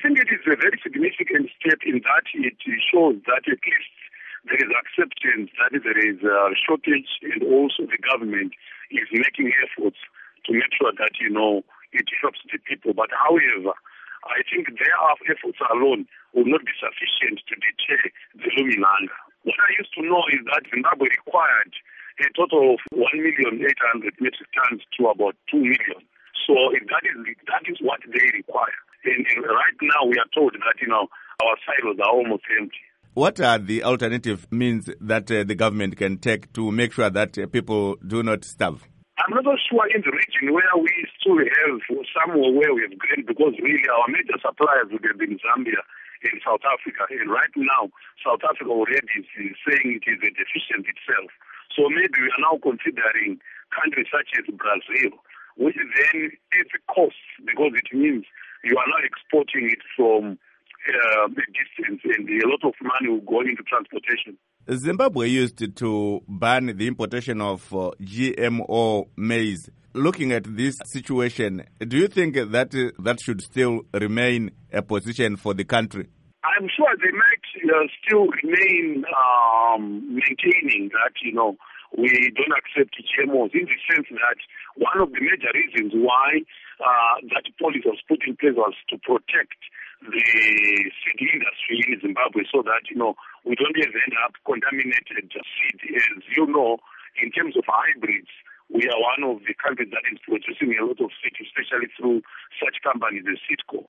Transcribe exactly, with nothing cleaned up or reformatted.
think it is a very significant step in that it shows that at least there is acceptance that there is a shortage, and also the government is making efforts to make sure that, you know, it helps the people. But however, I think their efforts alone will not be sufficient to deter the looming hunger. What I used to know is that Zimbabwe required a total of one million eight hundred metric tons to about two million. So if that is that is what they require. And, and right now we are told that, you know, our silos are almost empty. What are the alternative means that uh, the government can take to make sure that uh, people do not starve? I'm not so sure in the region where we still have somewhere where we have grain, because really our major suppliers would have been Zambia and South Africa. And right now, South Africa already is saying it is a deficient itself. So maybe we are now considering countries such as Brazil, which then is a cost, because it means you are now exporting it from Uh, big distance, and a lot of money will go into transportation. Zimbabwe used to ban the importation of uh, G M O maize. Looking at this situation, do you think that uh, that should still remain a position for the country? I'm sure they might uh, still remain um, maintaining that, you know, we don't accept G M Os, in the sense that one of the major reasons why uh, that policy was put in place was to protect the seed industry in Zimbabwe, so that, you know, we don't even end up contaminated seed. As you know, in terms of hybrids, we are one of the countries that is producing a lot of seed, especially through such companies as Seedco.